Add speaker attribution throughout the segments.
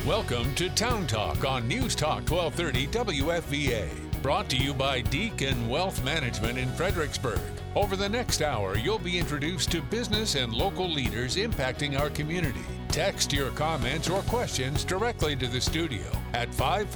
Speaker 1: Welcome to Town Talk on News Talk 1230 WFVA. Brought to you by Deacon Wealth Management in Fredericksburg. Over the next hour, you'll be introduced to business and local leaders impacting our community. Text your comments or questions directly to the studio at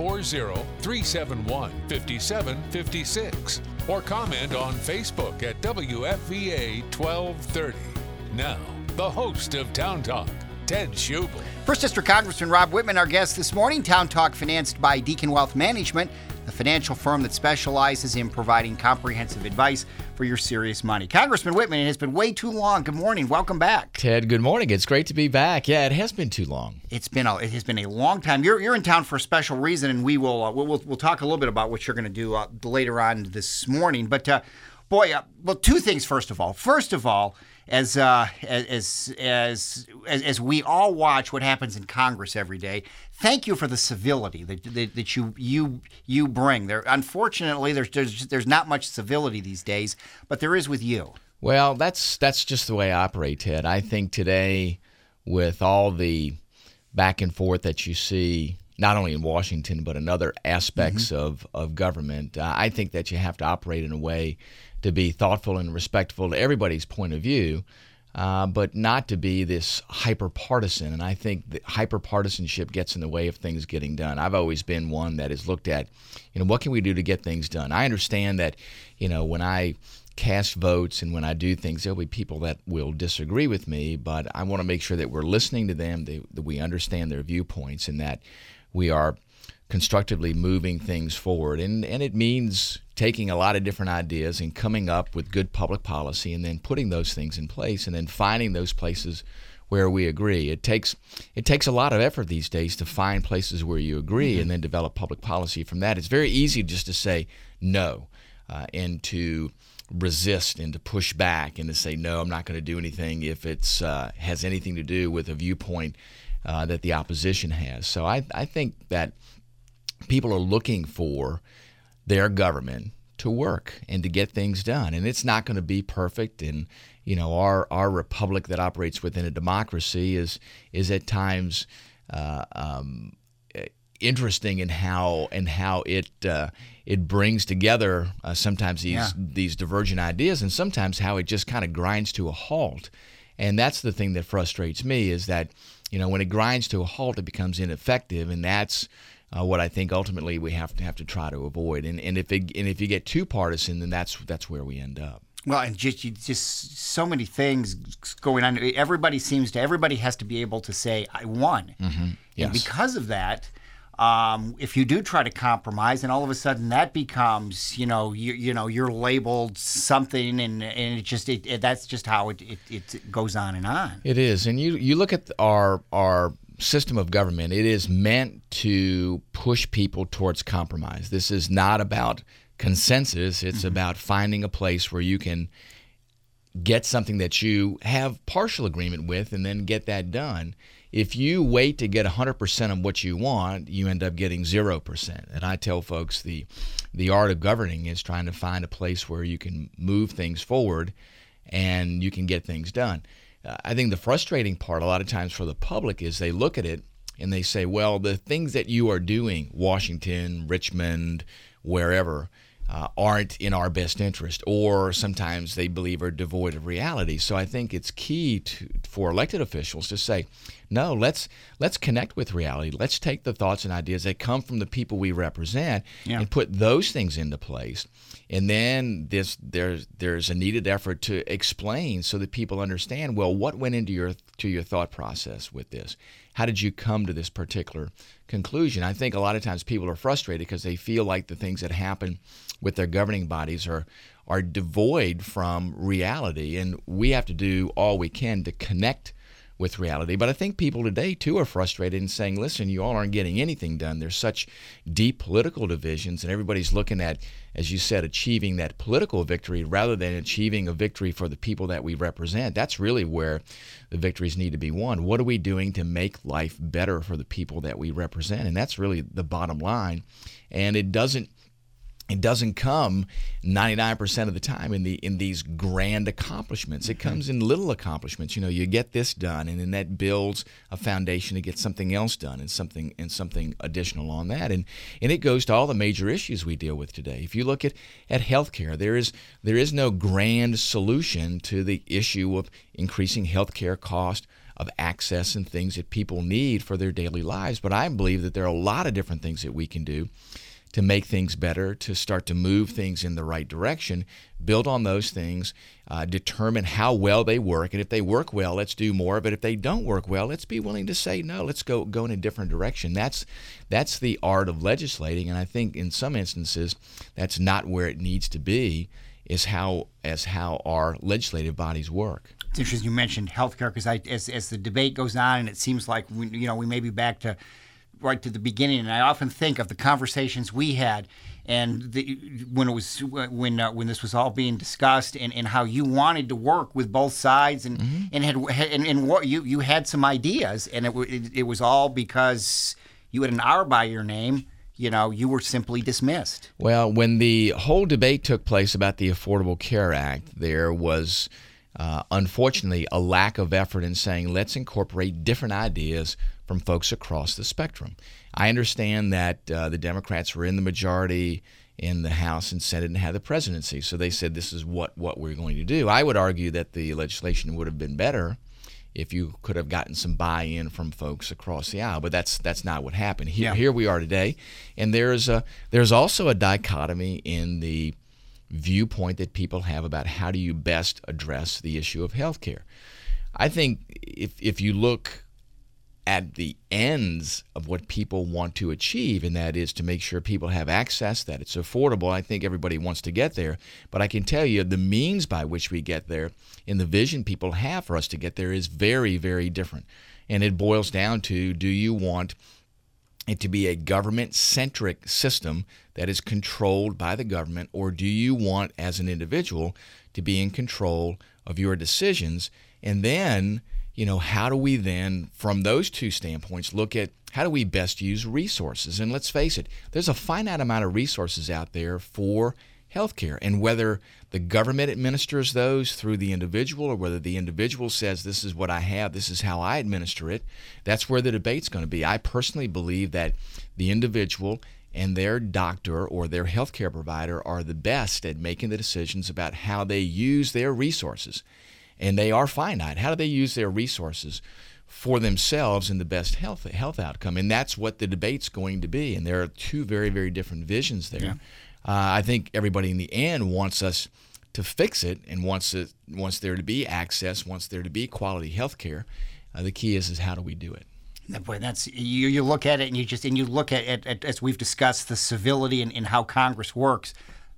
Speaker 1: 540-371-5756 or comment on Facebook at WFVA 1230. Now, the host of Town Talk, Ted Schubel.
Speaker 2: First District Congressman Rob Wittman, our guest this morning. Town Talk financed by Deacon Wealth Management, the financial firm that specializes in providing comprehensive advice for your serious money. Congressman Wittman, it has been way too long. Good morning. Welcome back.
Speaker 3: Ted, good morning. It's great to be back. Yeah, it has been too long.
Speaker 2: It has been a long time. You're in town for a special reason, and we'll talk a little bit about what you're going to do later on this morning. But two things. First of all, as we all watch what happens in Congress every day, thank you for the civility that you bring. Unfortunately, there's not much civility these days, but there is with you.
Speaker 3: Well, that's just the way I operate, Ted. I think today, with all the back and forth that you see, not only in Washington but in other aspects of government, I think that you have to operate in a way to be thoughtful and respectful to everybody's point of view, but not to be this hyper-partisan. And I think that hyper-partisanship gets in the way of things getting done. I've always been one that has looked at, what can we do to get things done? I understand that, when I cast votes and when I do things, there'll be people that will disagree with me, but I want to make sure that we're listening to them, that we understand their viewpoints, and that we are constructively moving things forward. And it means taking a lot of different ideas and coming up with good public policy and then putting those things in place and then finding those places where we agree. It takes a lot of effort these days to find places where you agree and then develop public policy from that. It's very easy just to say no and to resist and to push back and to say, no, I'm not going to do anything if it's has anything to do with a viewpoint that the opposition has. So I think that people are looking for their government to work and to get things done. And it's not going to be perfect. And, our republic that operates within a democracy is at times interesting in how it brings together sometimes these divergent ideas, and sometimes how it just kind of grinds to a halt. And that's the thing that frustrates me, is that, when it grinds to a halt, it becomes ineffective, and that's what I think ultimately we have to try to avoid. And if you get too partisan, then that's where we end up.
Speaker 2: Well, and just so many things going on. Everybody has to be able to say, I won. Mm-hmm. Yes. And because of that, if you do try to compromise, and all of a sudden that becomes, you're labeled something, and that's just how it goes on and on.
Speaker 3: It is, and you look at our system of government. It is meant to push people towards compromise. This is not about consensus. It's about finding a place where you can get something that you have partial agreement with and then get that done. If you wait to get 100% of what you want, you end up getting 0%. And I tell folks the art of governing is trying to find a place where you can move things forward and you can get things done. I think the frustrating part a lot of times for the public is they look at it and they say, well, the things that you are doing, Washington, Richmond, wherever, aren't in our best interest, or sometimes they believe are devoid of reality. So I think it's key for elected officials to say, no, let's connect with reality. Let's take the thoughts and ideas that come from the people we represent and put those things into place. And then there's a needed effort to explain so that people understand, well, what went into your thought process with this? How did you come to this particular conclusion? I think a lot of times people are frustrated because they feel like the things that happen with their governing bodies are devoid from reality, and we have to do all we can to connect with reality. But I think people today, too, are frustrated and saying, listen, you all aren't getting anything done. There's such deep political divisions, and everybody's looking at, as you said, achieving that political victory rather than achieving a victory for the people that we represent. That's really where the victories need to be won. What are we doing to make life better for the people that we represent? And that's really the bottom line. And it doesn't it doesn't come 99% of the time in these grand accomplishments. It comes in little accomplishments. You get this done, and then that builds a foundation to get something else done and something additional on that. And it goes to all the major issues we deal with today. If you look at healthcare, there is no grand solution to the issue of increasing healthcare cost, of access and things that people need for their daily lives. But I believe that there are a lot of different things that we can do to make things better, to start to move things in the right direction, build on those things, determine how well they work. And if they work well, let's do more. But if they don't work well, let's be willing to say, no, let's go in a different direction. That's the art of legislating. And I think in some instances, that's not where it needs to be, is how our legislative bodies work.
Speaker 2: It's interesting you mentioned healthcare, because as the debate goes on, and it seems like we may be back to right to the beginning, and I often think of the conversations we had, and when this was all being discussed, and how you wanted to work with both sides, and and what you had some ideas, and it was all because you had an R by your name. You were simply dismissed.
Speaker 3: Well, when the whole debate took place about the Affordable Care Act, there was unfortunately a lack of effort in saying, let's incorporate different ideas from folks across the spectrum. I understand that the Democrats were in the majority in the House and Senate and had the presidency, so they said this is what we're going to do. I would argue that the legislation would have been better if you could have gotten some buy-in from folks across the aisle, but that's not what happened. Here we are today, and there's also a dichotomy in the viewpoint that people have about how do you best address the issue of health care. I think if you look at the ends of what people want to achieve, and that is to make sure people have access, that it's affordable. I think everybody wants to get there, but I can tell you the means by which we get there and the vision people have for us to get there is very, very different. And it boils down to, do you want it to be a government-centric system that is controlled by the government, or do you want, as an individual, to be in control of your decisions? And then how do we then, from those two standpoints, look at how do we best use resources? And let's face it, there's a finite amount of resources out there for healthcare, and whether the government administers those through the individual, or whether the individual says, this is what I have, this is how I administer it, that's where the debate's going to be. I personally believe that the individual and their doctor or their healthcare provider are the best at making the decisions about how they use their resources. And they are finite. How do they use their resources for themselves in the best health outcome? And that's what the debate's going to be. And there are two very, very different visions there. Yeah. I think everybody in the end wants us to fix it and wants there to be access, wants there to be quality health care. The key is how do we do it?
Speaker 2: Boy, that's you look at it and you look at as we've discussed, the civility and how Congress works.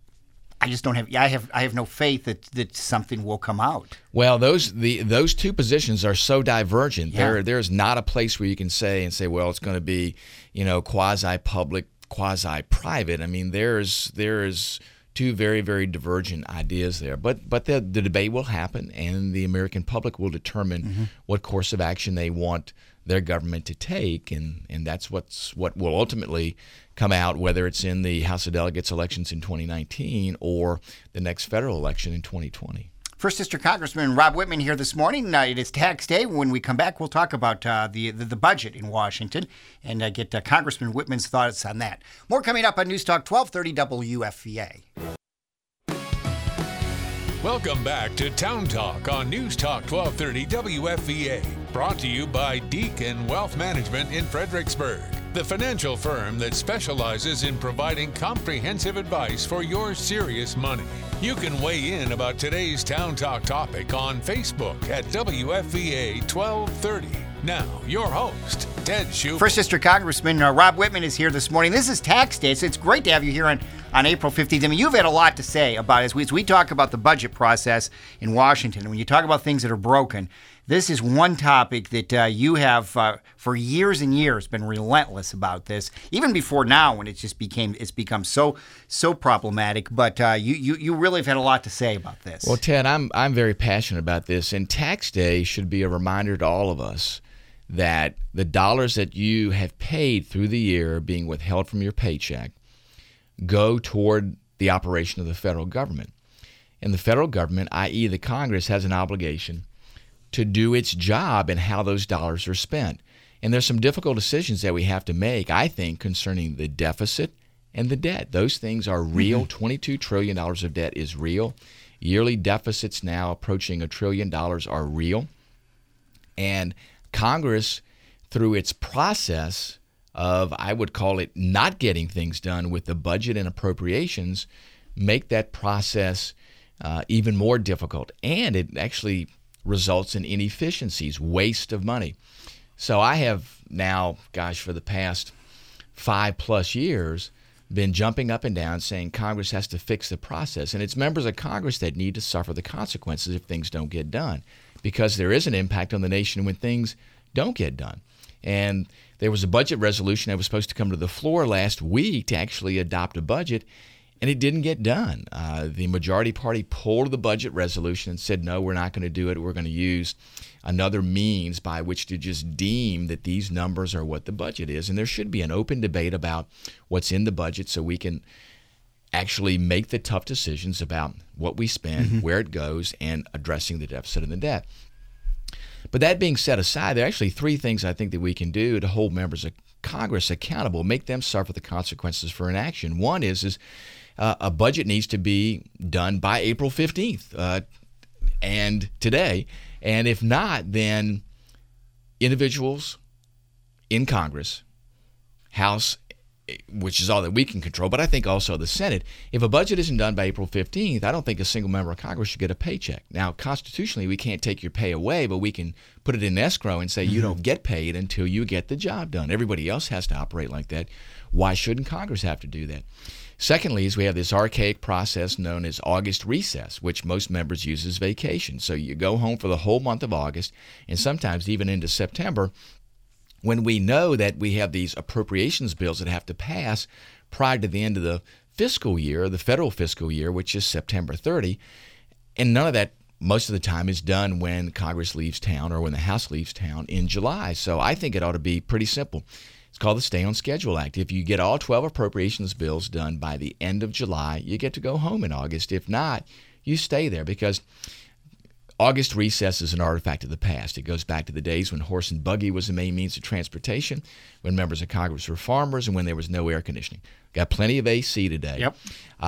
Speaker 2: I just don't have. I have no faith that something will come out.
Speaker 3: Well, those two positions are so divergent.
Speaker 2: Yeah.
Speaker 3: There's not a place where you can say, well, it's going to be, quasi-public, quasi-private. I mean, there's two very, very divergent ideas there. But the debate will happen, and the American public will determine what course of action they want their government to take, and that's what will ultimately come out, whether it's in the House of Delegates elections in 2019 or the next federal election in 2020.
Speaker 2: First District Congressman Rob Wittman here this morning. It is tax day. When we come back, we'll talk about the budget in Washington and get Congressman Wittman's thoughts on that. More coming up on News Talk 1230 WFVA.
Speaker 1: Welcome back to Town Talk on News Talk 1230 WFVA. Brought to you by Deacon Wealth Management in Fredericksburg, the financial firm that specializes in providing comprehensive advice for your serious money. You can weigh in about today's Town Talk topic on Facebook at WFVA 1230. Now, your host, Ted Schubert.
Speaker 2: First District Congressman Rob Wittman is here this morning. This is tax day, so it's great to have you here on April 15th. I mean, you've had a lot to say about it. As we talk about the budget process in Washington, and when you talk about things that are broken, this is one topic that you have, for years and years, been relentless about this. Even before now, when it's become so problematic. But you really have had a lot to say about this.
Speaker 3: Well, Ted, I'm very passionate about this, and tax day should be a reminder to all of us that the dollars that you have paid through the year are being withheld from your paycheck go toward the operation of the federal government. And the federal government, i.e. the Congress, has an obligation to do its job in how those dollars are spent. And there's some difficult decisions that we have to make, I think, concerning the deficit and the debt. Those things are real. $22 trillion of debt is real. Yearly deficits now approaching $1 trillion are real. And Congress, through its process of, I would call it, not getting things done with the budget and appropriations, make that process even more difficult. And it actually results in inefficiencies, waste of money. So I have now, for the past 5+ years, been jumping up and down saying Congress has to fix the process. And it's members of Congress that need to suffer the consequences if things don't get done, because there is an impact on the nation when things don't get done. And there was a budget resolution that was supposed to come to the floor last week to actually adopt a budget, and it didn't get done. The majority party pulled the budget resolution and said, no, we're not going to do it. We're going to use another means by which to just deem that these numbers are what the budget is. And there should be an open debate about what's in the budget so we can actually make the tough decisions about what we spend, where it goes, and addressing the deficit and the debt. But that being set aside, there are actually 3 things I think that we can do to hold members of Congress accountable, make them suffer the consequences for inaction. One is a budget needs to be done by April 15th and today. And if not, then individuals in Congress, House, which is all that we can control, but I think also the Senate, if a budget isn't done by April 15th, I don't think a single member of Congress should get a paycheck. Now, constitutionally, we can't take your pay away, but we can put it in escrow and say you don't get paid until you get the job done. Everybody else has to operate like that. Why shouldn't Congress have to do that? Secondly, is we have this archaic process known as August recess, which most members use as vacation. So you go home for the whole month of August, and sometimes even into September, when we know that we have these appropriations bills that have to pass prior to the end of the fiscal year, the federal fiscal year, which is September 30, and none of that most of the time is done when Congress leaves town or when the House leaves town in July. So I think it ought to be pretty simple. It's called the Stay on Schedule Act. If you get all 12 appropriations bills done by the end of July, you get to go home in August. If not, you stay there, because August recess is an artifact of the past. It goes back to the days when horse and buggy was the main means of transportation, when members of Congress were farmers, and when there was no air conditioning. Got plenty of AC today.
Speaker 2: Yep.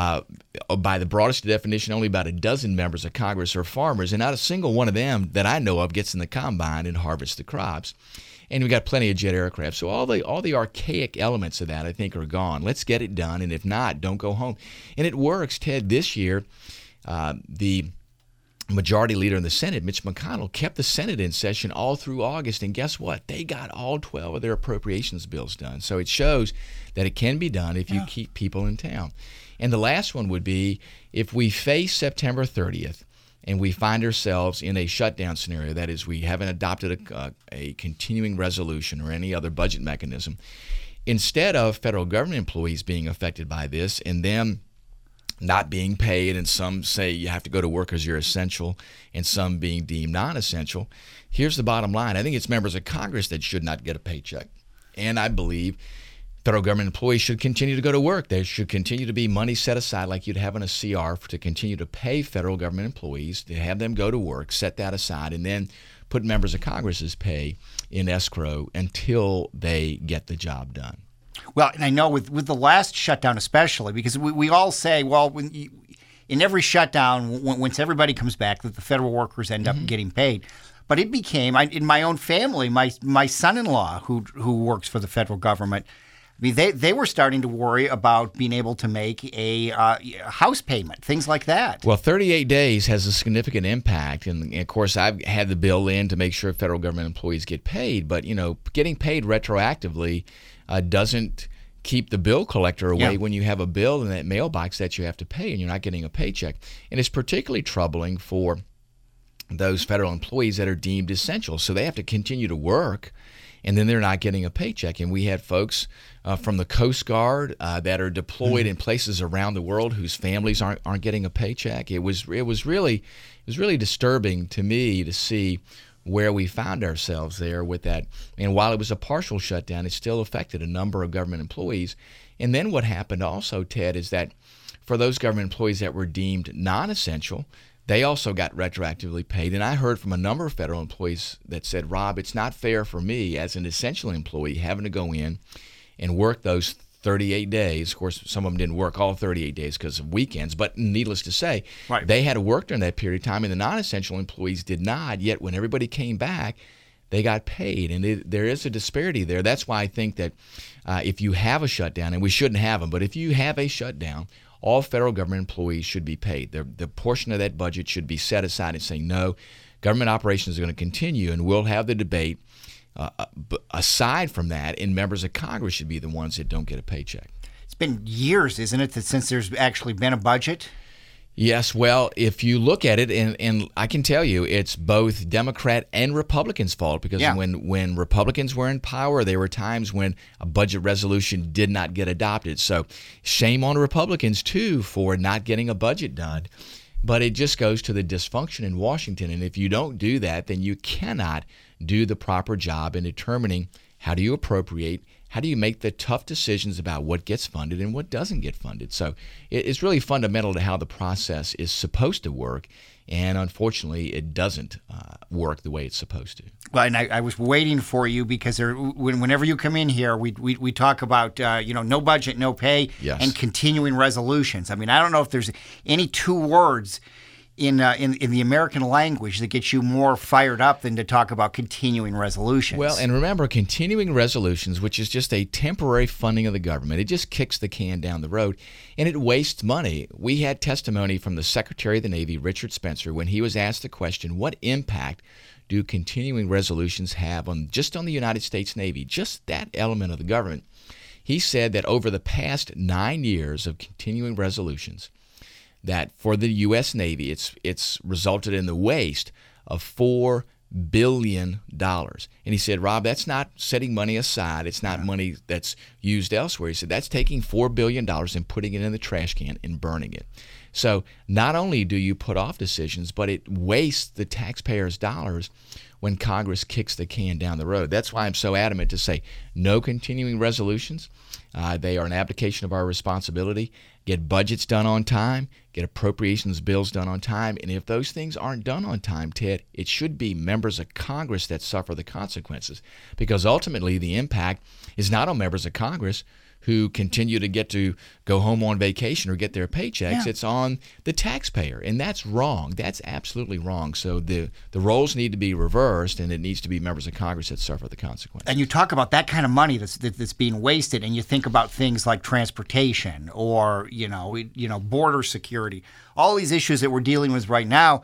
Speaker 3: By the broadest definition, only about a dozen members of Congress are farmers, and not a single one of them that I know of gets in the combine and harvests the crops. And we got plenty of jet aircraft. So all the archaic elements of that, I think, are gone. Let's get it done, and if not, don't go home. And it works, Ted. This year, the Majority Leader in the Senate, Mitch McConnell, kept the Senate in session all through August, and guess what? They got all 12 of their appropriations bills done. So it shows that it can be done if you keep people in town. And the last one would be, if we face September 30th, and we find ourselves in a shutdown scenario, that is, we haven't adopted a continuing resolution or any other budget mechanism, instead of federal government employees being affected by this and them not being paid, and some say you have to go to work because you're essential, and some being deemed non-essential, here's the bottom line. I think it's members of Congress that should not get a paycheck. And I believe federal government employees should continue to go to work. There should continue to be money set aside like you'd have in a CR to continue to pay federal government employees, to have them go to work, set that aside, and then put members of Congress's pay in escrow until they get the job done.
Speaker 2: Well, and I know with the last shutdown especially, because we all say, well, in every shutdown, once everybody comes back, that the federal workers end up getting paid. But it became, in my own family, my son-in-law who works for the federal government, I mean, they were starting to worry about being able to make a house payment, things like that.
Speaker 3: Well, 38 days has a significant impact. And, of course, I've had the bill in to make sure federal government employees get paid. But, getting paid retroactively doesn't keep the bill collector away when you have a bill in that mailbox that you have to pay and you're not getting a paycheck. And it's particularly troubling for those federal employees that are deemed essential. So they have to continue to work, and then they're not getting a paycheck. And we had folks from the Coast Guard that are deployed in places around the world whose families aren't getting a paycheck. It was really disturbing to me to see where we found ourselves there with that. And while it was a partial shutdown, it still affected a number of government employees. And then what happened also, Ted, is that for those government employees that were deemed non-essential, they also got retroactively paid. And I heard from a number of federal employees that said, Rob, it's not fair for me as an essential employee having to go in and work those 38 days. Of course, some of them didn't work all 38 days because of weekends, but needless to say, right, they had to work during that period of time, and the non-essential employees did not. Yet when everybody came back, they got paid, and there is a disparity there. That's why I think that if you have a shutdown, and we shouldn't have them, but if you have a shutdown, all federal government employees should be paid. The portion of that budget should be set aside and saying, no, government operations are going to continue, and we'll have the debate. Aside from that, and members of Congress should be the ones that don't get a paycheck.
Speaker 2: It's been years, isn't it, since there's actually been a budget?
Speaker 3: Yes, well, if you look at it, and I can tell you it's both Democrat and Republicans' fault, because when Republicans were in power, there were times when a budget resolution did not get adopted. So shame on Republicans, too, for not getting a budget done. But it just goes to the dysfunction in Washington. And if you don't do that, then you cannot do the proper job in determining how do you appropriate, how do you make the tough decisions about what gets funded and what doesn't get funded. So it's really fundamental to how the process is supposed to work. And unfortunately, it doesn't work the way it's supposed to.
Speaker 2: Well, and I was waiting for you because whenever you come in here, we talk about no budget, no pay,
Speaker 3: yes,
Speaker 2: and continuing resolutions. I mean, I don't know if there's any two words in the American language that gets you more fired up than to talk about continuing resolutions.
Speaker 3: Well, and remember, continuing resolutions, which is just a temporary funding of the government, it just kicks the can down the road, and it wastes money. We had testimony from the Secretary of the Navy, Richard Spencer, when he was asked the question, what impact do continuing resolutions have on the United States Navy, just that element of the government? He said that over the past 9 years of continuing resolutions, that for the U.S. Navy, it's resulted in the waste of $4 billion. And he said, Rob, that's not setting money aside. It's not money that's used elsewhere. He said, that's taking $4 billion and putting it in the trash can and burning it. So not only do you put off decisions, but it wastes the taxpayers' dollars when Congress kicks the can down the road. That's why I'm so adamant to say no continuing resolutions. They are an abdication of our responsibility. Get budgets done on time, get appropriations bills done on time, and if those things aren't done on time, Ted, it should be members of Congress that suffer the consequences, because ultimately the impact is not on members of Congress who continue to get to go home on vacation or get their paychecks. It's on the taxpayer, and that's wrong. That's absolutely wrong. So the roles need to be reversed, and it needs to be members of Congress that suffer the consequences.
Speaker 2: And you talk about that kind of money that's being wasted, and you think about things like transportation or border security, all these issues that we're dealing with right now.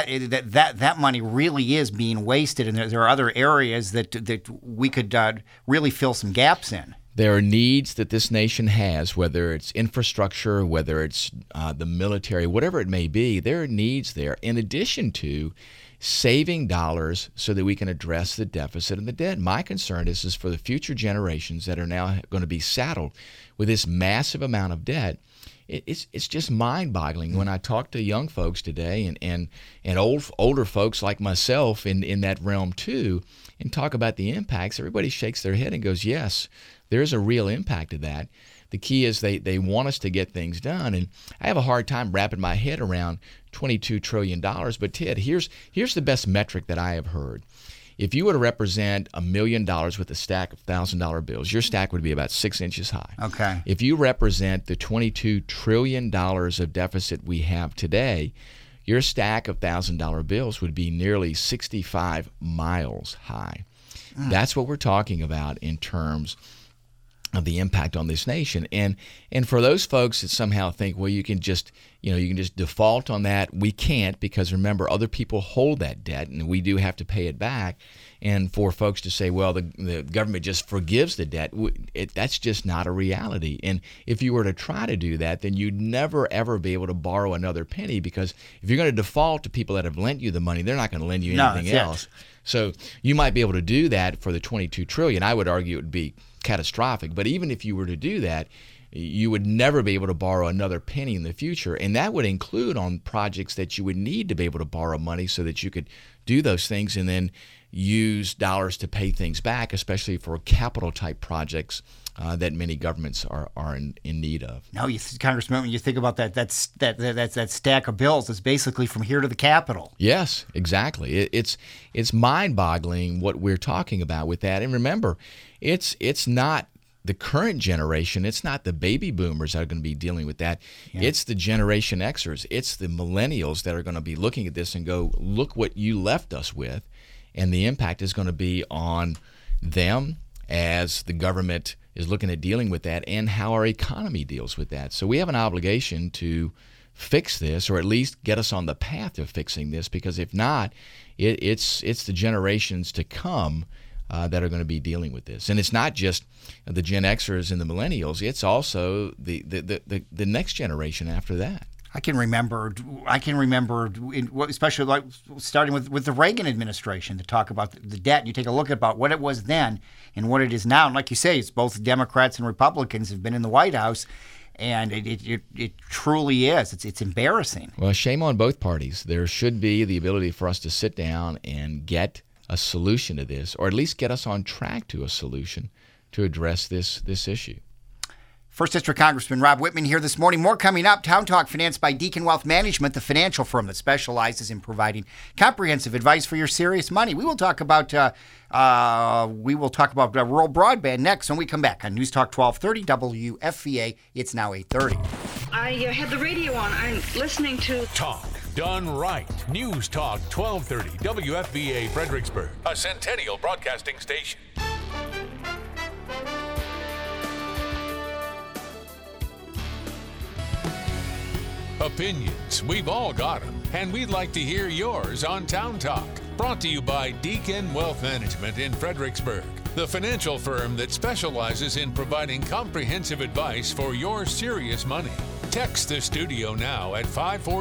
Speaker 2: That money really is being wasted, and there are other areas that we could really fill some gaps in.
Speaker 3: There are needs that this nation has, whether it's infrastructure, whether it's the military, whatever it may be. There are needs there, in addition to saving dollars so that we can address the deficit and the debt. My concern is for the future generations that are now going to be saddled with this massive amount of debt. It's just mind-boggling when I talk to young folks today and older folks like myself in that realm too, and talk about the impacts. Everybody shakes their head and goes, yes, there's a real impact of that. The key is they want us to get things done, and I have a hard time wrapping my head around $22 trillion. But Ted, here's the best metric that I have heard. If you were to represent $1 million with a stack of $1,000 bills, your stack would be about 6 inches high.
Speaker 2: Okay.
Speaker 3: If you represent the $22 trillion of deficit we have today, your stack of $1,000 bills would be nearly 65 miles high. That's what we're talking about in terms of the impact on this nation. And for those folks that somehow think, well, you can just default on that, we can't, because remember, other people hold that debt and we do have to pay it back. And for folks to say, well, the government just forgives the debt, that's just not a reality. And if you were to try to do that, then you'd never, ever be able to borrow another penny, because if you're going to default to people that have lent you the money, they're not going to lend you anything else. So you might be able to do that for the $22 trillion. I would argue it would be catastrophic. But even if you were to do that, you would never be able to borrow another penny in the future. And that would include on projects that you would need to be able to borrow money so that you could do those things and then use dollars to pay things back, especially for capital type projects that many governments are in need of.
Speaker 2: No, Congressman, when you think about that stack of bills, it's basically from here to the Capitol.
Speaker 3: Yes, exactly. It's mind-boggling what we're talking about with that. And remember, it's not the current generation. It's not the baby boomers that are going to be dealing with that. Yeah. It's the Generation Xers. It's the millennials that are going to be looking at this and go, look what you left us with. And the impact is going to be on them as the government is looking at dealing with that and how our economy deals with that. So we have an obligation to fix this, or at least get us on the path of fixing this, because if not, it's the generations to come that are going to be dealing with this. And it's not just the Gen Xers and the millennials, it's also the next generation after that.
Speaker 2: I can remember, especially like starting with the Reagan administration, to talk about the debt. You take a look at about what it was then and what it is now. And like you say, it's both Democrats and Republicans have been in the White House, and it truly is. It's embarrassing.
Speaker 3: Well, shame on both parties. There should be the ability for us to sit down and get a solution to this, or at least get us on track to a solution to address this issue.
Speaker 2: First District Congressman Rob Wittman here this morning. More coming up. Town Talk, financed by Deacon Wealth Management, the financial firm that specializes in providing comprehensive advice for your serious money. We will talk about rural broadband next when we come back on News Talk 1230 WFVA. It's now 8:30.
Speaker 4: I had the radio on. I'm listening to
Speaker 1: Talk Done Right. News Talk 1230 WFVA Fredericksburg, a Centennial Broadcasting station. Opinions, we've all got them, and we'd like to hear yours on Town Talk. Brought to you by Deacon Wealth Management in Fredericksburg, the financial firm that specializes in providing comprehensive advice for your serious money. Text the studio now at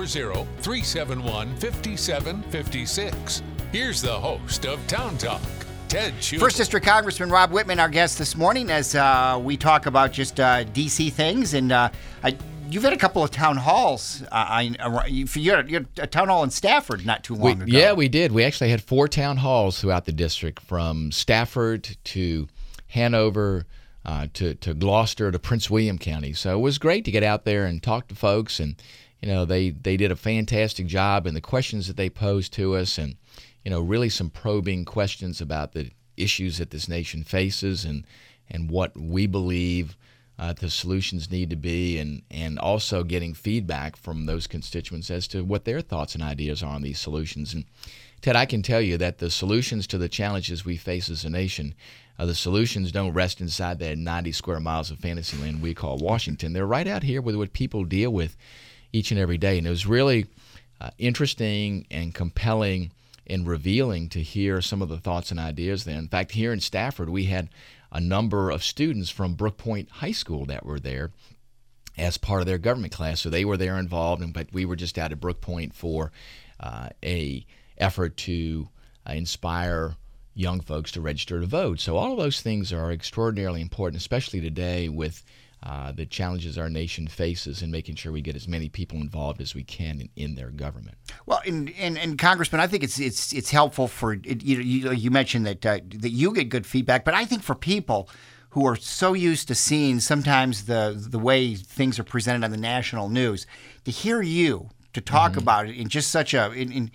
Speaker 1: 540-371-5756. Here's the host of Town Talk, Ted Schubel.
Speaker 2: First District Congressman Rob Wittman, our guest this morning, as we talk about just D.C. things. And you've had a couple of town halls. You had a town hall in Stafford not too long ago.
Speaker 3: Yeah, we did. We actually had 4 town halls throughout the district, from Stafford to Hanover to Gloucester to Prince William County. So it was great to get out there and talk to folks. And, they did a fantastic job in the questions that they posed to us, and, really some probing questions about the issues that this nation faces and what we believe the solutions need to be, and also getting feedback from those constituents as to what their thoughts and ideas are on these solutions. And Ted, I can tell you that the solutions to the challenges we face as a nation, the solutions don't rest inside that 90 square miles of fantasy land we call Washington. They're right out here with what people deal with each and every day. And it was really interesting and compelling and revealing to hear some of the thoughts and ideas there. In fact, here in Stafford, we had a number of students from Brook Point High School that were there as part of their government class. So they were there involved, but we were just out at Brook Point for a effort to inspire young folks to register to vote. So all of those things are extraordinarily important, especially today with the challenges our nation faces, and making sure we get as many people involved as we can in their government.
Speaker 2: Well, and Congressman, I think it's helpful for you mentioned that you get good feedback, but I think for people who are so used to seeing sometimes the way things are presented on the national news, to hear you to talk about it in just such a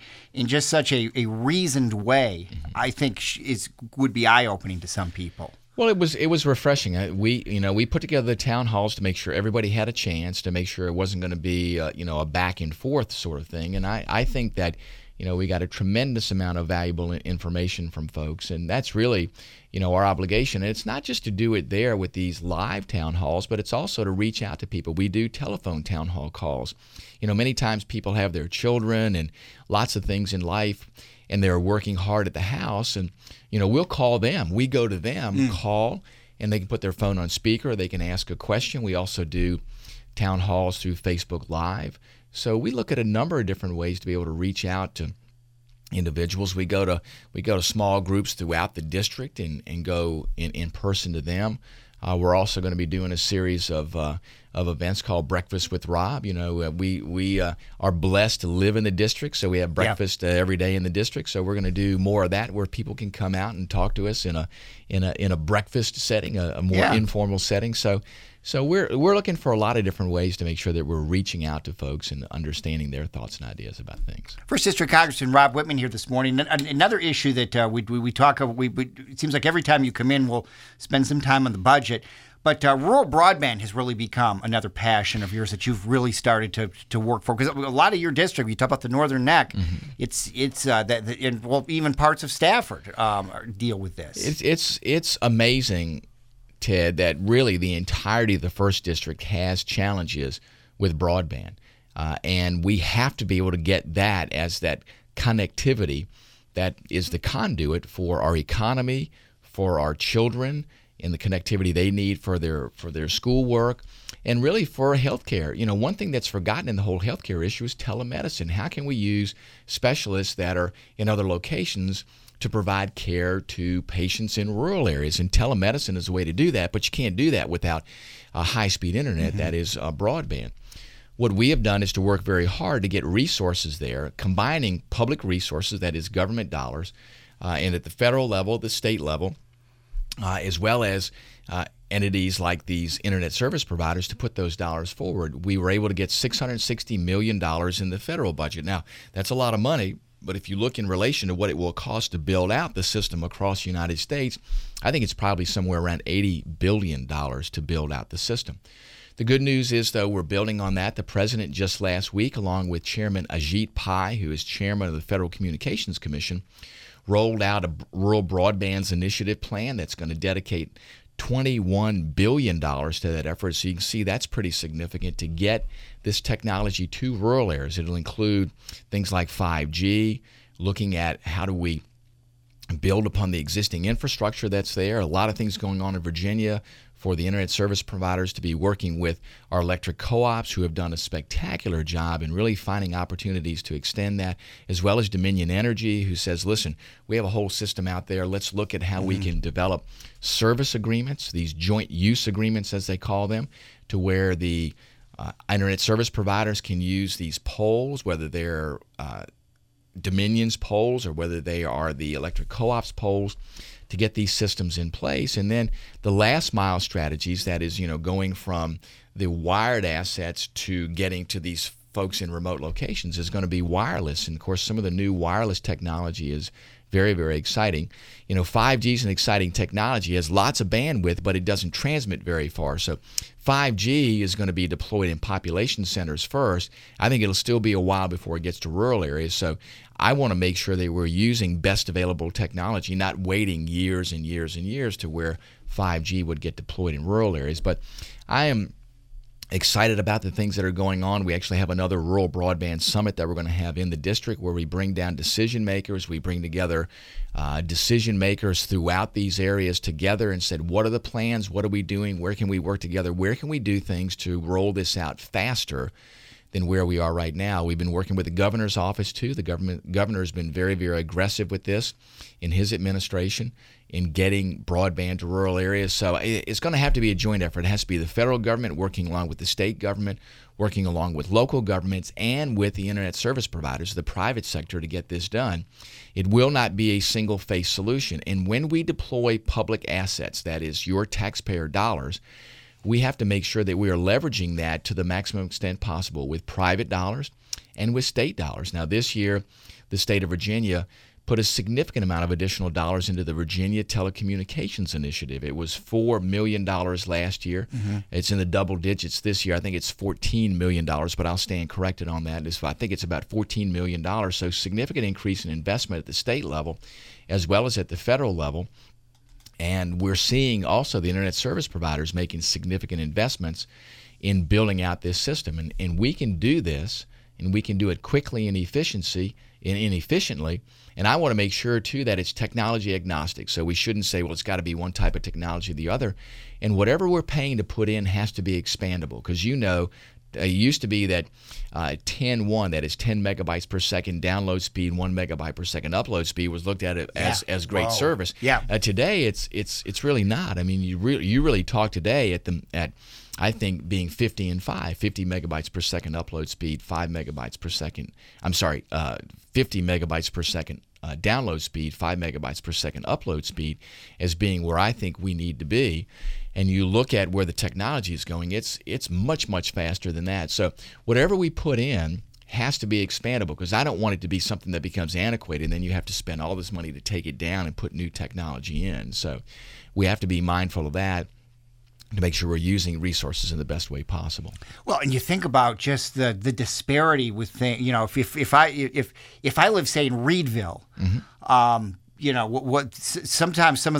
Speaker 2: reasoned way, I think would be eye-opening to some people.
Speaker 3: Well, it was refreshing. We put together the town halls to make sure everybody had a chance, to make sure it wasn't going to be a back and forth sort of thing. And I think that we got a tremendous amount of valuable information from folks, and that's really our obligation. And it's not just to do it there with these live town halls, but it's also to reach out to people. We do telephone town hall calls. Many times people have their children and lots of things in life, and they're working hard at the house, and we'll call them. We go to them, call, and they can put their phone on speaker. They can ask a question. We also do town halls through Facebook Live. So we look at a number of different ways to be able to reach out to individuals. We go to small groups throughout the district and go in person to them. We're also going to be doing a series of of events called Breakfast with Rob. We are blessed to live in the district, so we have breakfast every day in the district. So we're going to do more of that, where people can come out and talk to us in a breakfast setting, a more informal setting. So we're looking for a lot of different ways to make sure that we're reaching out to folks and understanding their thoughts and ideas about things.
Speaker 2: First District Congressman Rob Wittman here this morning. Another issue that we talk about, it seems like every time you come in, we'll spend some time on the budget. But rural broadband has really become another passion of yours that you've really started to work for. Because a lot of your district, you talk about the Northern Neck, it's even parts of Stafford deal with this.
Speaker 3: It's amazing, Ted, that really the entirety of the First District has challenges with broadband. And we have to be able to get that as that connectivity that is the conduit for our economy, for our children, and the connectivity they need for their schoolwork, and really for healthcare. One thing that's forgotten in the whole healthcare issue is telemedicine. How can we use specialists that are in other locations to provide care to patients in rural areas? And telemedicine is a way to do that, but you can't do that without a high-speed internet that is broadband. What we have done is to work very hard to get resources there, combining public resources, that is government dollars, and at the federal level, the state level, as well as entities like these internet service providers to put those dollars forward. We were able to get $660 million in the federal budget. Now, that's a lot of money, but if you look in relation to what it will cost to build out the system across the United States, I think it's probably somewhere around $80 billion to build out the system. The good news is, though, we're building on that. The president just last week, along with Chairman Ajit Pai, who is chairman of the Federal Communications Commission, rolled out a Rural Broadbands Initiative plan that's going to dedicate $21 billion to that effort. So you can see that's pretty significant to get this technology to rural areas. It'll include things like 5G, looking at how do we build upon the existing infrastructure that's there. A lot of things going on in Virginia for the internet service providers to be working with our electric co-ops, who have done a spectacular job in really finding opportunities to extend that, as well as Dominion Energy, who says, listen, we have a whole system out there. Let's look at how we can develop service agreements, these joint use agreements as they call them, to where the internet service providers can use these poles, whether they're Dominion's poles or whether they are the electric co-ops poles, to get these systems in place. And then the last mile strategies, that is, going from the wired assets to getting to these folks in remote locations, is going to be wireless. And of course, some of the new wireless technology is very, very exciting. 5G is an exciting technology. It has lots of bandwidth, but it doesn't transmit very far. So 5G is going to be deployed in population centers first. I think it'll still be a while before it gets to rural areas. So I want to make sure that we're using best available technology, not waiting years and years and years to where 5G would get deployed in rural areas. But I am excited about the things that are going on. We actually have another Rural Broadband Summit that we're going to have in the district, where we bring down decision makers. We bring together decision makers throughout these areas together and said, what are the plans? What are we doing? Where can we work together? Where can we do things to roll this out faster than where we are right now? We've been working with the governor's office too. The governor has been very, very aggressive with this in his administration in getting broadband to rural areas. So it's going to have to be a joint effort. It has to be the federal government working along with the state government, working along with local governments, and with the internet service providers, the private sector, to get this done. It will not be a single-phase solution. And when we deploy public assets, that is your taxpayer dollars, we have to make sure that we are leveraging that to the maximum extent possible with private dollars and with state dollars. Now, this year, the state of Virginia put a significant amount of additional dollars into the Virginia Telecommunications Initiative. It was $4 million last year. It's in the double digits this year. I think it's $14 million, but I'll stand corrected on that. I think it's about $14 million. So significant increase in investment at the state level as well as at the federal level. And we're seeing also the internet service providers making significant investments in building out this system. And we can do this, and we can do it quickly and efficiently. And I want to make sure, too, that it's technology agnostic. So we shouldn't say, well, it's got to be one type of technology or the other. And whatever we're paying to put in has to be expandable, because It used to be that 10.1, that is 10 megabytes per second download speed, 1 megabyte per second upload speed, was looked at as great service.
Speaker 2: Yeah.
Speaker 3: Today, it's really not. I mean, you really talk today at I think being 50 and 5, 50 megabytes per second upload speed, 5 megabytes per second. 50 megabytes per second download speed, 5 megabytes per second upload speed, as being where I think we need to be. And you look at where the technology is going, it's much, much faster than that. So whatever we put in has to be expandable, because I don't want it to be something that becomes antiquated and then you have to spend all this money to take it down and put new technology in. So we have to be mindful of that to make sure we're using resources in the best way possible. Well,
Speaker 2: and you think about just the disparity with things. You know, if I live, say, in Reedville, sometimes some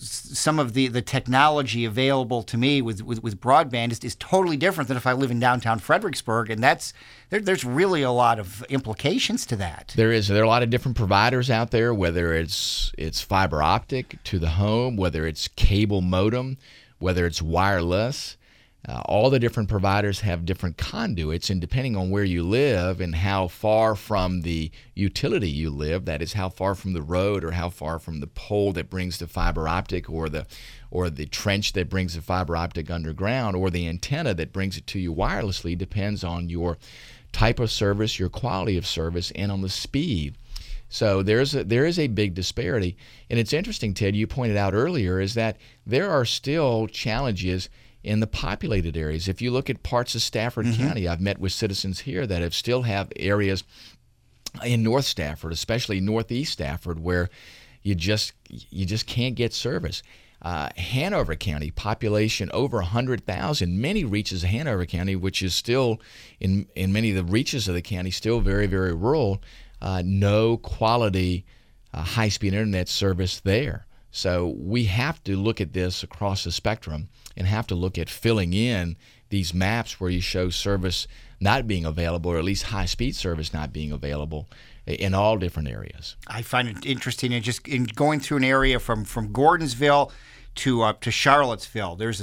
Speaker 2: of the technology available to me with broadband is totally different than if I live in downtown Fredericksburg, and there's really a lot of implications to that.
Speaker 3: There are a lot of different providers out there, whether it's fiber optic to the home, whether it's cable modem, whether it's wireless. All the different providers have different conduits, and depending on where you live and how far from the utility you live, that is how far from the road or how far from the pole that brings the fiber optic, or the trench that brings the fiber optic underground, or the antenna that brings it to you wirelessly, depends on your type of service, your quality of service, and on the speed. So there is a big disparity. And it's interesting, Ted, you pointed out earlier, is that there are still challenges in the populated areas. If you look at parts of Stafford County, I've met with citizens here that still have areas in North Stafford, especially Northeast Stafford, where you just can't get service. Hanover County, population over 100,000, many reaches of Hanover County, which is still, in many of the reaches of the county, still very, very rural. No quality high-speed internet service there. So we have to look at this across the spectrum and have to look at filling in these maps where you show service not being available, or at least high-speed service not being available in all different areas.
Speaker 2: I find it interesting, and just in going through an area from Gordonsville to Charlottesville, there's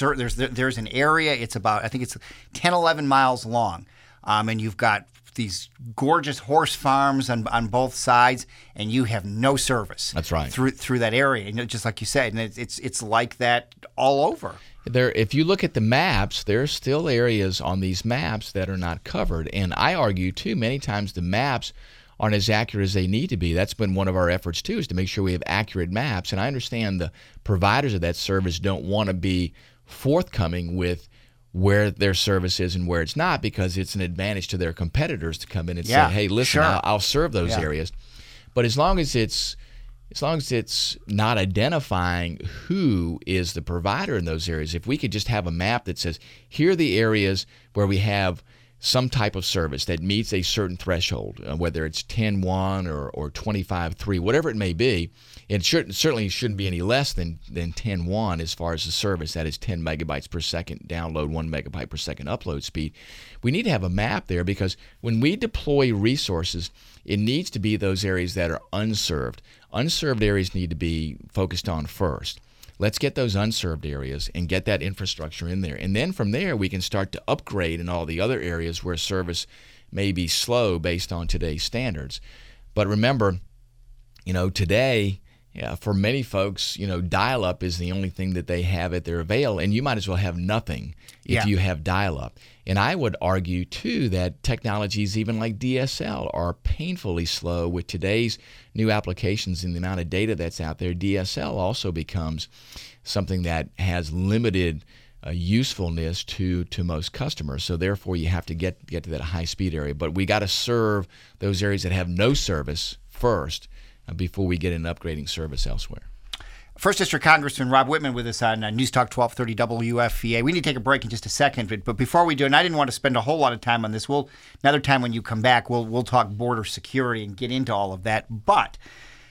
Speaker 2: an area. It's about, I think it's 10, 11 miles long, and you've got these gorgeous horse farms on both sides, and you have no service.
Speaker 3: That's right.
Speaker 2: Through that area, and just like you said, and it's like that all over.
Speaker 3: If you look at the maps, there are still areas on these maps that are not covered, and I argue too, many times the maps aren't as accurate as they need to be. That's been one of our efforts too, is to make sure we have accurate maps. And I understand the providers of that service don't want to be forthcoming with where their service is and where it's not, because it's an advantage to their competitors to come in and say, hey, listen, sure, I'll serve those areas. But as long as it's not identifying who is the provider in those areas, if we could just have a map that says, here are the areas where we have some type of service that meets a certain threshold, whether it's 10.1 or 25.3, whatever it may be. It certainly shouldn't be any less than 10.1 as far as the service. That is 10 megabytes per second download, 1 megabyte per second upload speed. We need to have a map there, because when we deploy resources, it needs to be those areas that are unserved. Unserved areas need to be focused on first. Let's get those unserved areas and get that infrastructure in there. And then from there, we can start to upgrade in all the other areas where service may be slow based on today's standards. But remember, today, for many folks, dial-up is the only thing that they have at their avail, and you might as well have nothing if you have dial-up. And I would argue, too, that technologies even like DSL are painfully slow. With today's new applications and the amount of data that's out there, DSL also becomes something that has limited usefulness to most customers. So therefore, you have to get to that high-speed area. But we got to serve those areas that have no service first before we get an upgrading service elsewhere.
Speaker 2: First District Congressman Rob Wittman with us on News Talk 1230 WFVA. We need to take a break in just a second, but before we do, and I didn't want to spend a whole lot of time on this. Another time when you come back, we'll talk border security and get into all of that. But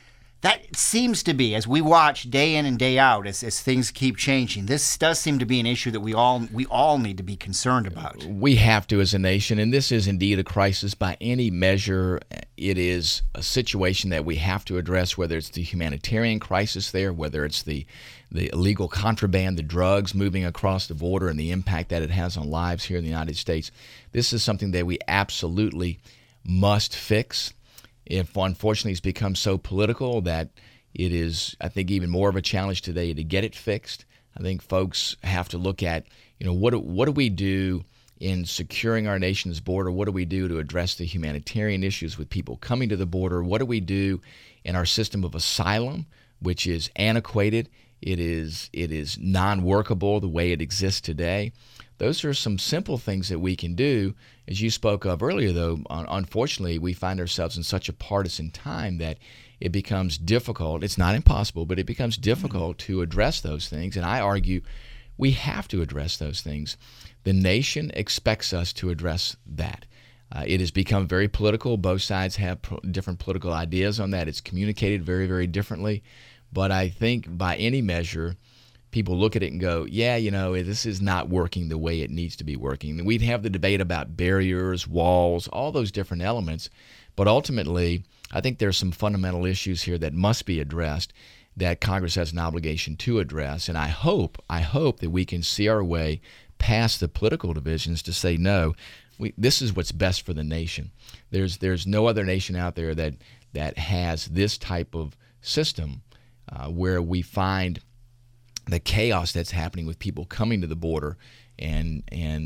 Speaker 2: that seems to be, as we watch day in and day out, as things keep changing, this does seem to be an issue that we all need to be concerned about.
Speaker 3: We have to as a nation, and this is indeed a crisis by any measure. It is a situation that we have to address, whether it's the humanitarian crisis there, whether it's the illegal contraband, the drugs moving across the border, and the impact that it has on lives here in the United States. This is something that we absolutely must fix. If unfortunately it's become so political that it is, I think, even more of a challenge today to get it fixed. I think folks have to look at, what do we do in securing our nation's border? What do we do to address the humanitarian issues with people coming to the border? What do we do in our system of asylum, which is antiquated? It is non-workable the way it exists today. Those are some simple things that we can do. As you spoke of earlier, though, unfortunately, we find ourselves in such a partisan time that it becomes difficult. It's not impossible, but it becomes difficult to address those things. And I argue we have to address those things. The nation expects us to address that. It has become very political. Both sides have different political ideas on that. It's communicated very, very differently. But I think by any measure, people look at it and go, yeah, this is not working the way it needs to be working. We'd have the debate about barriers, walls, all those different elements. But ultimately, I think there's some fundamental issues here that must be addressed that Congress has an obligation to address. And I hope that we can see our way past the political divisions to say, no, this is what's best for the nation. There's no other nation out there that has this type of system where we find the chaos that's happening with people coming to the border and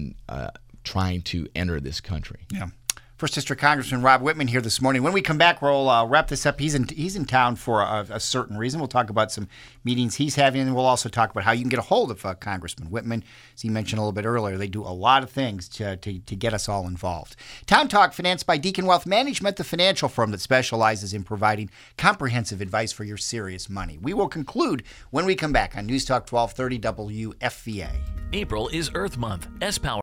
Speaker 3: trying to enter this country.
Speaker 2: Yeah. First District Congressman Rob Wittman here this morning. When we come back, we'll wrap this up. He's in town for a certain reason. We'll talk about some meetings he's having, and we'll also talk about how you can get a hold of Congressman Wittman. As he mentioned a little bit earlier, they do a lot of things to get us all involved. Town Talk, financed by Deacon Wealth Management, the financial firm that specializes in providing comprehensive advice for your serious money. We will conclude when we come back on News Talk 1230 WFVA.
Speaker 5: April is Earth Month. S-Power.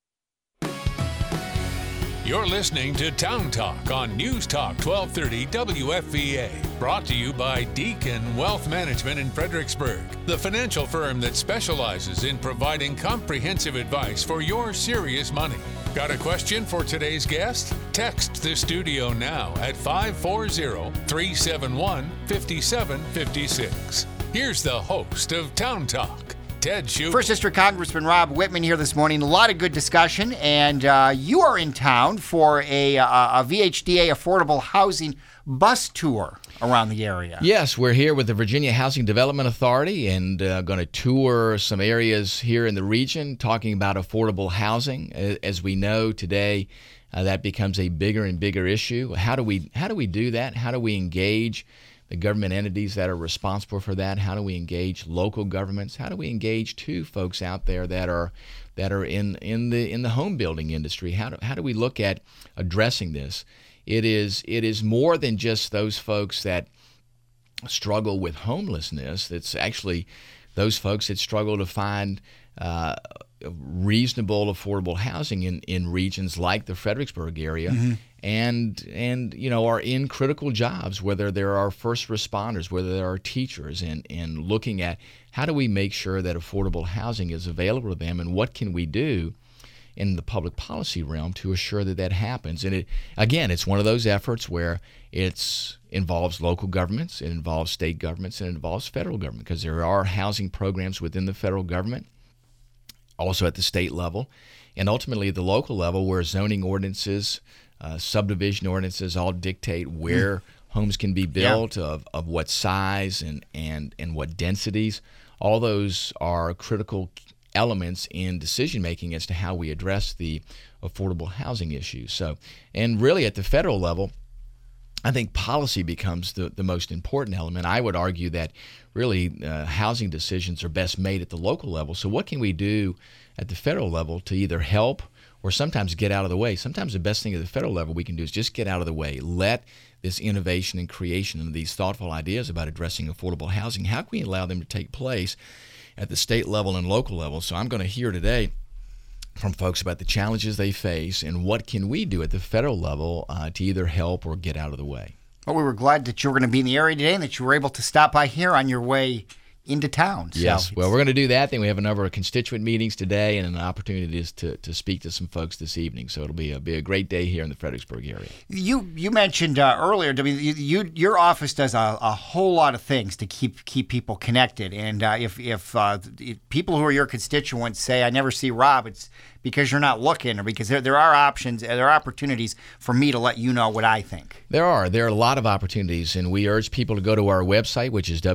Speaker 1: You're listening to Town Talk on News Talk 1230 WFVA. Brought to you by Deacon Wealth Management in Fredericksburg, the financial firm that specializes in providing comprehensive advice for your serious money. Got a question for today's guest? Text the studio now at 540-371-5756. Here's the host of Town Talk, Ted Shute.
Speaker 2: First District Congressman Rob Wittman here this morning. A lot of good discussion, and you are in town for a VHDA affordable housing bus tour around the area.
Speaker 3: Yes, we're here with the Virginia Housing Development Authority and going to tour some areas here in the region talking about affordable housing. As we know today, that becomes a bigger and bigger issue. How do we do that? How do we engage the government entities that are responsible for that? How do we engage local governments? How do we engage folks out there that are in the home building industry? How do we look at addressing this? It is more than just those folks that struggle with homelessness. It's actually those folks that struggle to find reasonable, affordable housing in regions like the Fredericksburg area. Mm-hmm. And are in critical jobs, whether there are first responders, whether there are teachers, and looking at how do we make sure that affordable housing is available to them, and what can we do in the public policy realm to assure that happens. And it's one of those efforts where it involves local governments, it involves state governments, and it involves federal government, because there are housing programs within the federal government, also at the state level, and ultimately at the local level where zoning ordinances, subdivision ordinances all dictate where homes can be built, of what size and what densities. All those are critical elements in decision making as to how we address the affordable housing issue. So, and really at the federal level, I think policy becomes the most important element. I would argue that really housing decisions are best made at the local level. So what can we do at the federal level to either help or sometimes get out of the way? Sometimes the best thing at the federal level we can do is just get out of the way. Let this innovation and creation and these thoughtful ideas about addressing affordable housing, how can we allow them to take place at the state level and local level? So I'm going to hear today from folks about the challenges they face and what can we do at the federal level to either help or get out of the way.
Speaker 2: Well, we were glad that you were going to be in the area today and that you were able to stop by here on your way into town.
Speaker 3: Yes. Well, we're going to do that. Then we have a number of constituent meetings today and an opportunity to speak to some folks this evening. So it'll be a great day here in the Fredericksburg area.
Speaker 2: You mentioned earlier, your office does a whole lot of things to keep people connected. And if people who are your constituents say, I never see Rob, it's because you're not looking, or because there are options, there are opportunities for me to let you know what I think.
Speaker 3: There are a lot of opportunities, and we urge people to go to our website, which is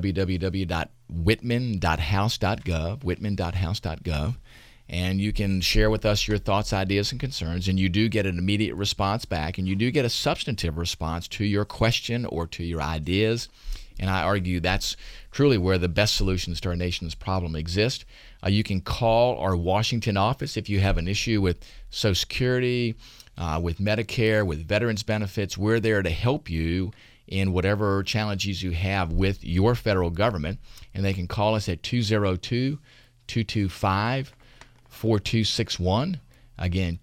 Speaker 3: www.whitman.house.gov, and you can share with us your thoughts, ideas, and concerns, and you do get an immediate response back, and you do get a substantive response to your question or to your ideas. And I argue that's truly where the best solutions to our nation's problem exist. You can call our Washington office if you have an issue with Social Security, with Medicare, with veterans benefits. We're there to help you in whatever challenges you have with your federal government. And they can call us at 202-225-4261. Again,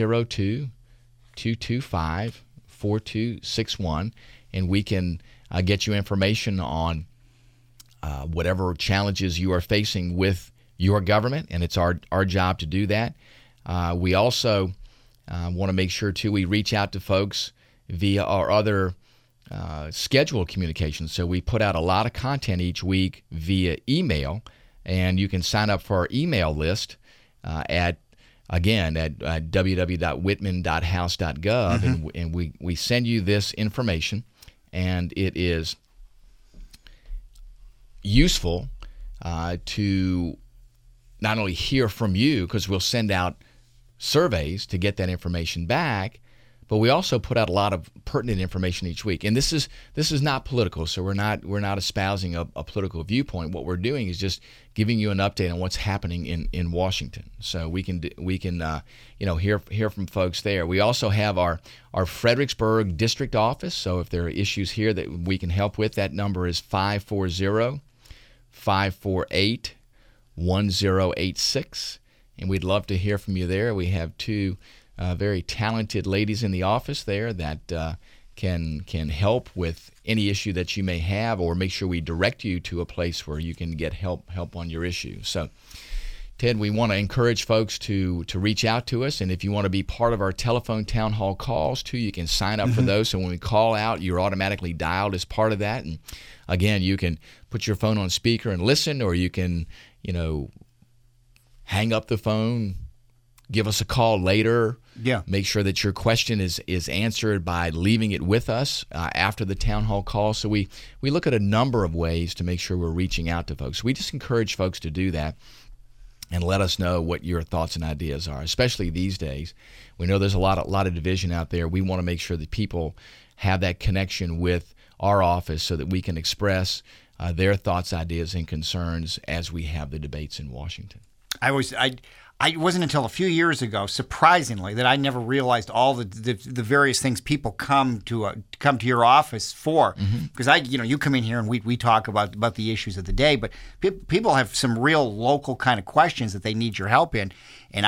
Speaker 3: 202-225-4261. And we can get you information on whatever challenges you are facing with your government, and it's our job to do that. We also want to make sure, too, we reach out to folks via our other scheduled communications. So we put out a lot of content each week via email, and you can sign up for our email list at www.whitman.house.gov, and we send you this information, and it is useful to not only hear from you, because we'll send out surveys to get that information back, but we also put out a lot of pertinent information each week. And this is not political, so we're not espousing a political viewpoint. What we're doing is just giving you an update on what's happening in Washington, so we can hear from folks there. We also have our Fredericksburg district office. So if there are issues here that we can help with, that number is 540-548-1086, and we'd love to hear from you there. We have two very talented ladies in the office there that can help with any issue that you may have, or make sure we direct you to a place where you can get help on your issue. So, Ted, we want to encourage folks to reach out to us, and if you want to be part of our telephone town hall calls too, you can sign up for those. So when we call out, you're automatically dialed as part of that. And again, you can put your phone on speaker and listen, or you can, hang up the phone, give us a call later. Yeah. Make sure that your question is answered by leaving it with us after the town hall call. So we look at a number of ways to make sure we're reaching out to folks. We just encourage folks to do that and let us know what your thoughts and ideas are, especially these days. We know there's a lot of division out there. We want to make sure that people have that connection with our office so that we can express their thoughts, ideas, and concerns as we have the debates in Washington.
Speaker 2: I wasn't until a few years ago, surprisingly, that I never realized all the various things people come to your office for. Because you come in here and we talk about the issues of the day, but people have some real local kind of questions that they need your help in. And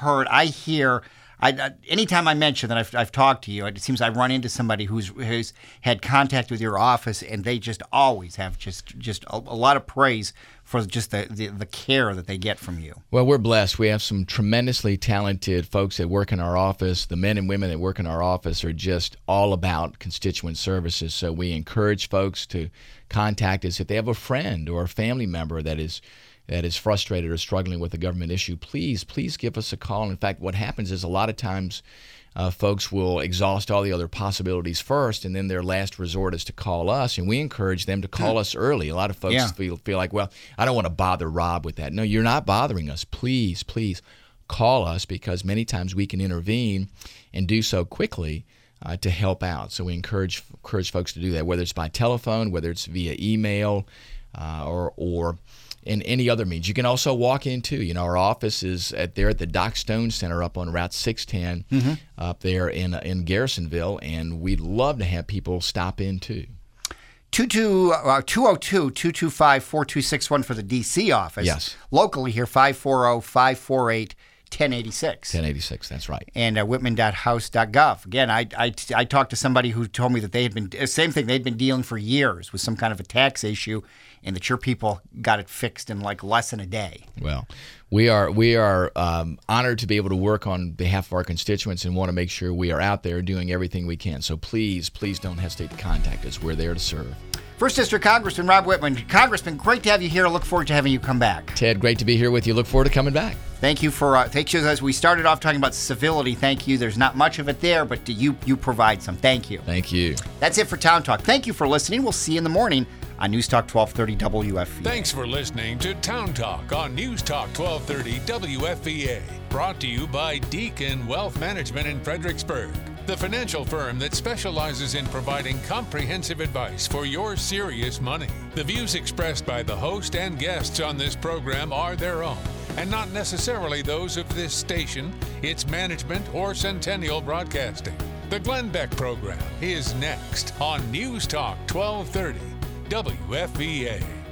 Speaker 2: anytime I mention that I've talked to you, it seems I run into somebody who's had contact with your office, and they just always have just a lot of praise for just the care that they get from you.
Speaker 3: Well, we're blessed. We have some tremendously talented folks that work in our office. The men and women that work in our office are just all about constituent services. So we encourage folks to contact us if they have a friend or a family member that is frustrated or struggling with a government issue. Please give us a call. In fact, what happens is a lot of times folks will exhaust all the other possibilities first, and then their last resort is to call us, and we encourage them to call us early. A lot of folks feel like, well, I don't want to bother Rob with that. No, you're not bothering us. Please call us, because many times we can intervene and do so quickly to help out. So we encourage folks to do that, whether it's by telephone, whether it's via email, or in any other means. You can also walk in too. Our office is at the Doc Stone Center up on Route 610 up there in Garrisonville, and we'd love to have people stop in too. 202-225-4261 for the D.C. office.
Speaker 2: Yes. Locally here, 540-548-1086. 1086.
Speaker 3: 1086, that's right.
Speaker 2: And whitman.house.gov. Again, I talked to somebody who told me that they had been, same thing, they'd been dealing for years with some kind of a tax issue, and that your people got it fixed in like less than a day.
Speaker 3: Well, we are honored to be able to work on behalf of our constituents and want to make sure we are out there doing everything we can. So please don't hesitate to contact us. We're there to serve.
Speaker 2: First District Congressman Rob Whitman. Congressman, great to have you here. I look forward to having you come back.
Speaker 3: Ted, great to be here with you. Look forward to coming back.
Speaker 2: Thank you as we started off talking about civility. Thank you. There's not much of it there, but you provide some. Thank you.
Speaker 3: Thank you.
Speaker 2: That's it for Town Talk. Thank you for listening. We'll see you in the morning on News Talk 1230 WFVA.
Speaker 1: Thanks for listening to Town Talk on News Talk 1230 WFVA. Brought to you by Deacon Wealth Management in Fredericksburg, the financial firm that specializes in providing comprehensive advice for your serious money. The views expressed by the host and guests on this program are their own, and not necessarily those of this station, its management, or Centennial Broadcasting. The Glenn Beck Program is next on News Talk 1230 WFVA.